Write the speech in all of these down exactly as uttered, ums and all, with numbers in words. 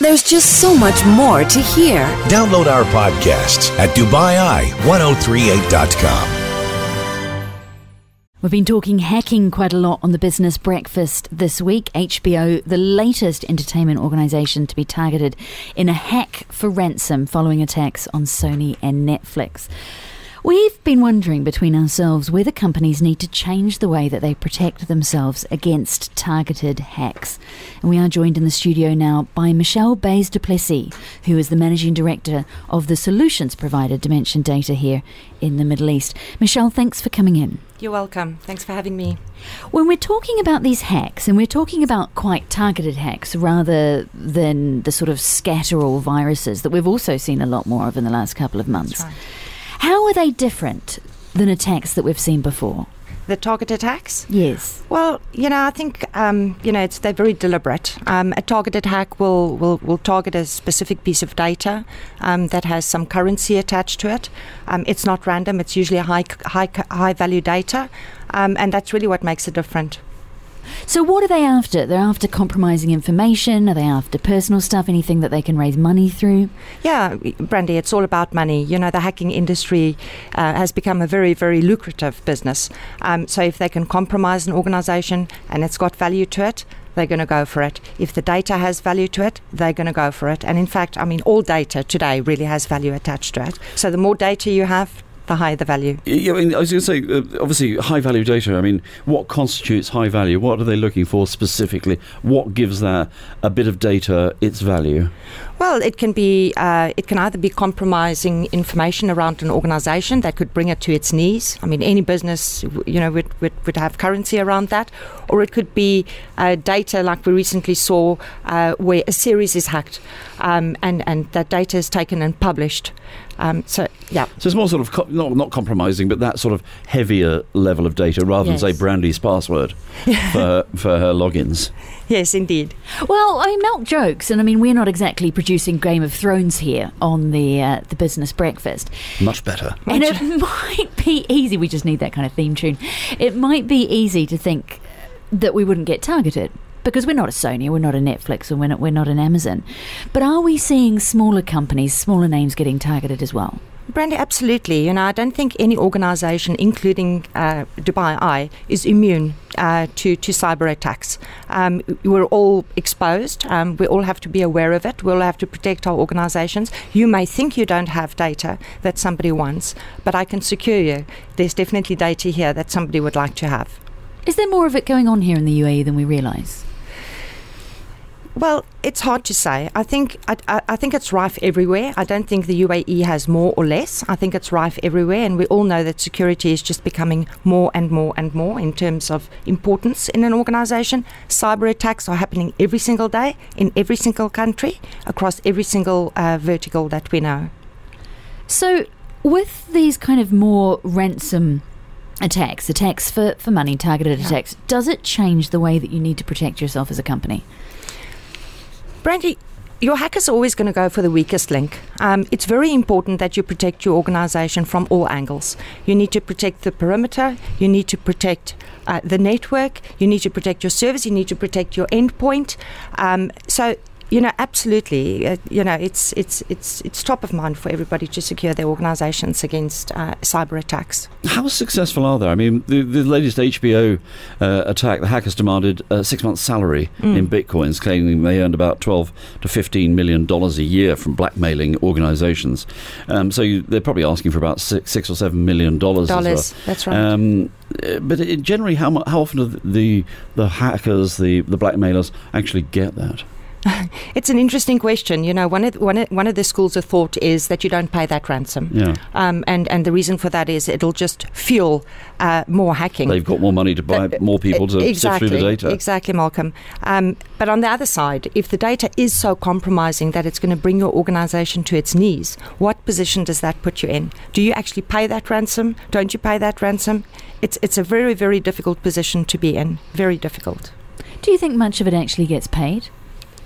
There's just so much more to hear. Download our podcasts at Dubai Eye ten thirty-eight dot com. We've been talking hacking quite a lot on the Business Breakfast this week. H B O, the latest entertainment organisation to be targeted in a hack for ransom following attacks on Sony and Netflix. We've been wondering between ourselves whether companies need to change the way that they protect themselves against targeted hacks. And we are joined in the studio now by Michelle Bays-du Plessis, who is the Managing Director of the solutions provider Dimension Data here in the Middle East. Michelle, thanks for coming in. You're welcome. Thanks for having me. When we're talking about these hacks, and we're talking about quite targeted hacks rather than the sort of scatterall viruses that we've also seen a lot more of in the last couple of months, That's right. How are they different than attacks that we've seen before? The targeted attacks? Yes. Well, you know, I think, um, you know, it's they're very deliberate. Um, a targeted hack will, will, will target a specific piece of data um, that has some currency attached to it. Um, it's not random. It's usually a high, high, high value data. Um, and that's really what makes it different. So what are they after? They're after compromising information? Are they after personal stuff, anything that they can raise money through? Yeah, Brandy, it's all about money. You know, the hacking industry uh, has become a very, very lucrative business. Um, so if they can compromise an organisation and it's got value to it, they're going to go for it. If the data has value to it, they're going to go for it. And in fact, I mean, all data today really has value attached to it. So the more data you have, the higher the value. Yeah, I mean, I was going to say, uh, obviously, high value data. I mean, what constitutes high value? What are they looking for specifically? What gives that a bit of data its value? Well, it can be, uh, it can either be compromising information around an organisation that could bring it to its knees. I mean, any business, you know, would, would, would have currency around that. Or it could be uh, data like we recently saw uh, where a series is hacked um, and, and that data is taken and published. Um, so, yeah. So it's more sort of, co- not, not compromising, but that sort of heavier level of data rather Yes. than, say, Brandy's password for, for her logins. Yes, indeed. Well, I melt jokes, and I mean, we're not exactly producing Game of Thrones here on the uh, the Business Breakfast. Much better. And it might be easy, we just need that kind of theme tune. It might be easy to think that we wouldn't get targeted, because we're not a Sony, we're not a Netflix, and we're not, we're not an Amazon. But are we seeing smaller companies, smaller names getting targeted as well? Brandy, absolutely. You know, I don't think any organisation, including uh, Dubai Eye, is immune uh, to, to cyber attacks. Um, we're all exposed. Um, we all have to be aware of it. We all have to protect our organisations. You may think you don't have data that somebody wants, but I can secure you there's definitely data here that somebody would like to have. Is there more of it going on here in the U A E than we realise? Well, it's hard to say. I think I, I, I think it's rife everywhere. I don't think the U A E has more or less. I think it's rife everywhere, and we all know that security is just becoming more and more and more in terms of importance in an organisation. Cyber attacks are happening every single day in every single country across every single uh, vertical that we know. So, with these kind of more ransom attacks, attacks for, for money, targeted Yeah. attacks, does it change the way that you need to protect yourself as a company? Brandy, your hacker's always going to go for the weakest link. Um, it's very important that you protect your organisation from all angles. You need to protect the perimeter, you need to protect uh, the network, you need to protect your service, you need to protect your endpoint. Um, so, you know, absolutely, uh, you know, it's it's it's it's top of mind for everybody to secure their organisations against uh, cyber attacks. How successful are they? I mean, the, the latest H B O uh, attack, the hackers demanded a six months' salary Mm. in bitcoins, claiming they earned about twelve to fifteen million dollars a year from blackmailing organisations. Um, so you, they're probably asking for about six, six or seven million dollars. Dollars, as well. that's right. Um, uh, but it, generally, how, mu- how often do the the hackers, the the blackmailers, actually get that? It's an interesting question. You know, one of one of, one of the schools of thought is that you don't pay that ransom. Yeah. Um, and, and the reason for that is it'll just fuel uh, more hacking. They've got more money to buy But, more people to exactly, sift through the data. Exactly, Malcolm. Um, but on the other side, if the data is so compromising that it's going to bring your organisation to its knees, what position does that put you in? Do you actually pay that ransom? Don't you pay that ransom? It's it's a very, very difficult position to be in. Very difficult. Do you think much of it actually gets paid?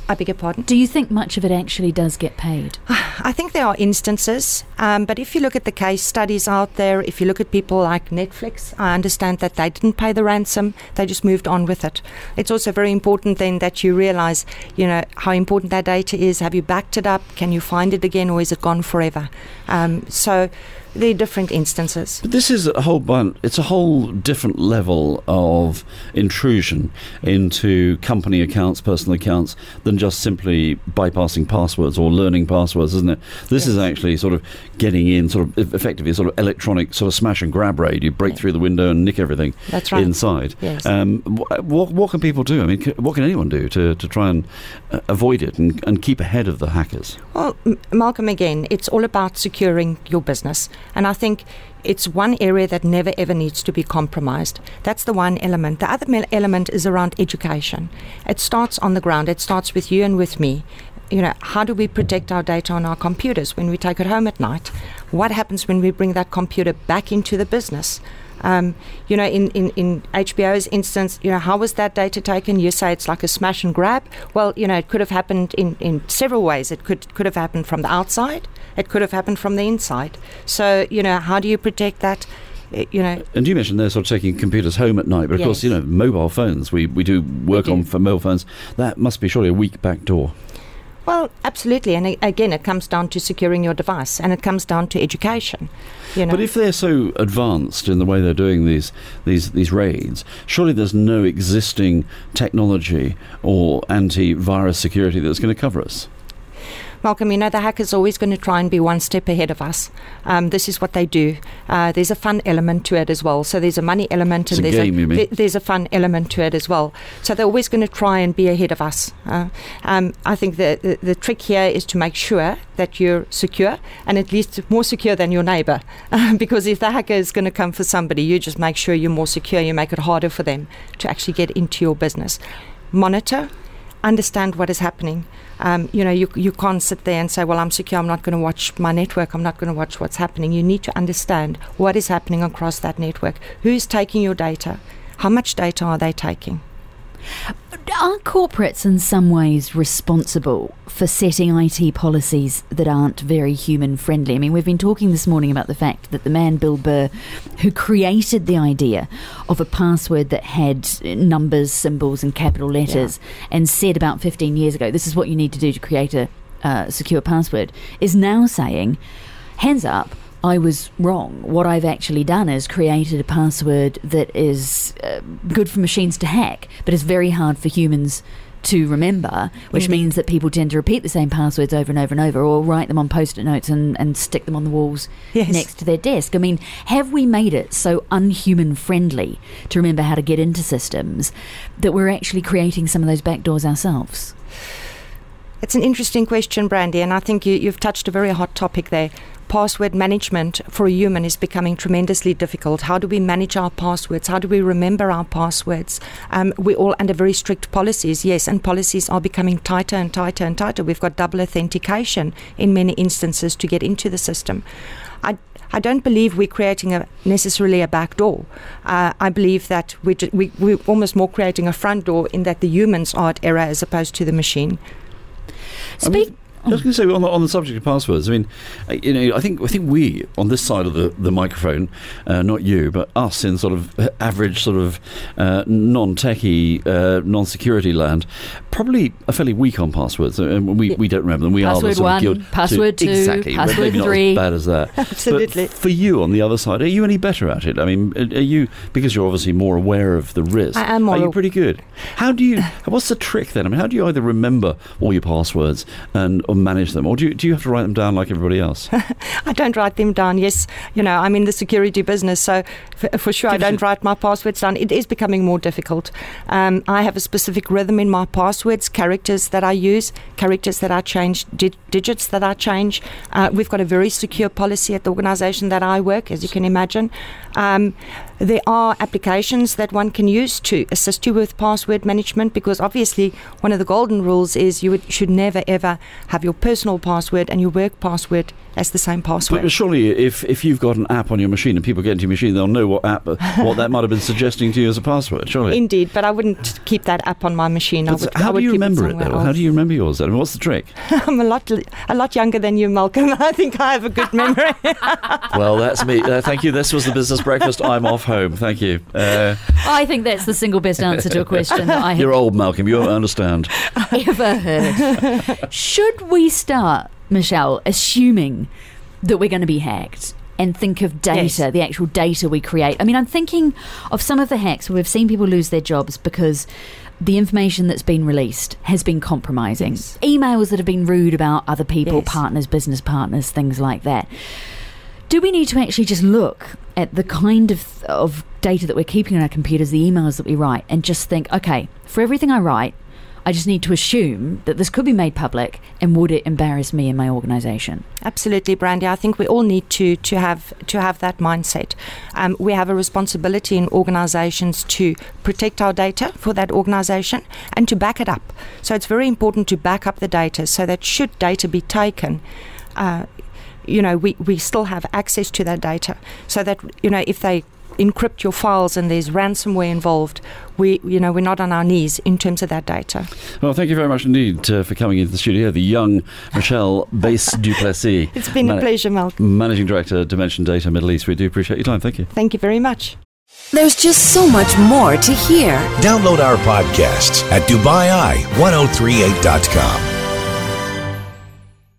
I beg your pardon? Do you think much of it actually does get paid? I think there are instances, um, but if you look at the case studies out there, if you look at people like Netflix, I understand that they didn't pay the ransom, they just moved on with it. It's also very important then that you realize, you know, how important that data is. Have you backed it up? Can you find it again, or is it gone forever? Um, so there are different instances. But this is a whole bunch, it's a whole different level of intrusion into company accounts, personal accounts, than just simply bypassing passwords or learning passwords, isn't it? This Yes. is actually sort of getting in, sort of effectively sort of electronic sort of smash and grab raid. You break Yeah. through the window and nick everything That's right. inside. Yes. Um, wh- what, what can people do? I mean, c- what can anyone do to, to try and uh, avoid it and, and keep ahead of the hackers? Well, M- Malcolm, again, it's all about securing your business. And I think it's one area that never ever needs to be compromised. That's the one element. The other me- element is around education. It starts on the ground. It starts with you and with me. You know, how do we protect our data on our computers when we take it home at night? What happens when we bring that computer back into the business? Um, you know, in, in, in H B O's instance, you know, how was that data taken? You say it's like a smash and grab. Well, you know, it could have happened in, in several ways. It could could have happened from the outside. It could have happened from the inside. So, you know, how do you protect that? Uh, You know, And you mentioned they're sort of taking computers home at night, but of course, Yes. you know, mobile phones, we, we do work do. on for mobile phones. That must be surely a weak back door. well, absolutely. And a- again, it comes down to securing your device, and it comes down to education. You know, But if they're so advanced in the way they're doing these these these raids, surely there's no existing technology or antivirus security that's going to cover us. Malcolm, you know, the hacker's always going to try and be one step ahead of us. Um, this is what they do. Uh, there's a fun element to it as well. So there's a money element, It's and a there's game, you mean? th- there's a fun element to it as well. So they're always going to try and be ahead of us. Uh, um, I think the, the the trick here is to make sure that you're secure, and at least more secure than your neighbor. Uh, because if the hacker is going to come for somebody, you just make sure you're more secure. You make it harder for them to actually get into your business. Monitor. Understand what is happening. Um, you know, you you can't sit there and say, well, I'm secure, I'm not going to watch my network, I'm not going to watch what's happening. You need to understand what is happening across that network. Who is taking your data? How much data are they taking? Are corporates in some ways responsible for setting I T policies that aren't very human friendly? I mean, we've been talking this morning about the fact that the man, Bill Burr, who created the idea of a password that had numbers, symbols and capital letters and said about fifteen years ago, this is what you need to do to create a uh, secure password, is now saying, hands up, I was wrong. What I've actually done is created a password that is uh, good for machines to hack, but is very hard for humans to remember, which Mm-hmm. means that people tend to repeat the same passwords over and over and over, or write them on post-it notes and, and stick them on the walls Yes. next to their desk. I mean, have we made it so unhuman friendly to remember how to get into systems that we're actually creating some of those backdoors ourselves? It's an interesting question, Brandy, and I think you, you've touched a very hot topic there. Password management for a human is becoming tremendously difficult. How do we manage our passwords? How do we remember our passwords? Um, we're all under very strict policies, yes, and policies are becoming tighter and tighter and tighter. We've got double authentication in many instances to get into the system. I I don't believe we're creating a necessarily a back door. Uh, I believe that we're, ju- we, we're almost more creating a front door in that the humans are at error as opposed to the machine. I mean, I was going to say on the, on the subject of passwords. I mean, uh, you know, I think I think we on this side of the the microphone, uh, not you, but us in sort of average sort of uh, non-techie, uh, non-security land, probably are fairly weak on passwords. Uh, we we don't remember them. We Password are the sort one, of guild password to, two, exactly, but password maybe not three. as bad as that. Absolutely. But for you on the other side, are you any better at it? I mean, are you, because you're obviously more aware of the risk? I am more Are you aw- pretty good? How do you? What's the trick then? I mean, how do you either remember all your passwords and or manage them, or do you, do you have to write them down like everybody else? I don't write them down. Yes, you know, I'm in the security business, so f- for sure I Give us don't a- write my passwords down. It is becoming more difficult. Um, I have a specific rhythm in my passwords, characters that I use, characters that I change, di- digits that I change. Uh, we've got a very secure policy at the organisation that I work, as you can imagine. Um, there are applications that one can use to assist you with password management, because obviously one of the golden rules is you would, should never ever have have your personal password and your work password as the same password. But surely, if, if you've got an app on your machine and people get into your machine, they'll know what app, what that might have been suggesting to you as a password, surely. Indeed, but I wouldn't keep that app on my machine. I would, how I would do you keep remember it, it, though? else. How do you remember yours, then? What's the trick? I'm a lot a lot younger than you, Malcolm. I think I have a good memory. Well, that's me. Uh, thank you. This was the Business Breakfast. I'm off home. Thank you. Uh, I think that's the single best answer to a question that I have you're old, Malcolm. You won't understand. ever heard. Should we start, Michelle, assuming that we're going to be hacked and think of data, Yes. the actual data we create? I mean, I'm thinking of some of the hacks where we've seen people lose their jobs because the information that's been released has been compromising. Yes. Emails that have been rude about other people, Yes. partners, business partners, things like that. Do we need to actually just look at the kind of of data that we're keeping on our computers, the emails that we write, and just think, okay, for everything I write, I just need to assume that this could be made public, and would it embarrass me and my organisation? Absolutely, Brandy. I think we all need to to have to have that mindset. Um, we have a responsibility in organisations to protect our data for that organisation and to back it up. So it's very important to back up the data so that should data be taken, uh, you know, we, we still have access to that data. So that, you know, if they encrypt your files and there's ransomware involved, we, you know, we're not on our knees in terms of that data. Well, thank you very much indeed uh, for coming into the studio, the young Michelle Bass-Duplessis. It's been Man- a pleasure, Malcolm. Managing Director, Dimension Data Middle East. We do appreciate your time. Thank you. Thank you very much. There's just so much more to hear. Download our podcasts at Dubai Eye ten thirty-eight dot com.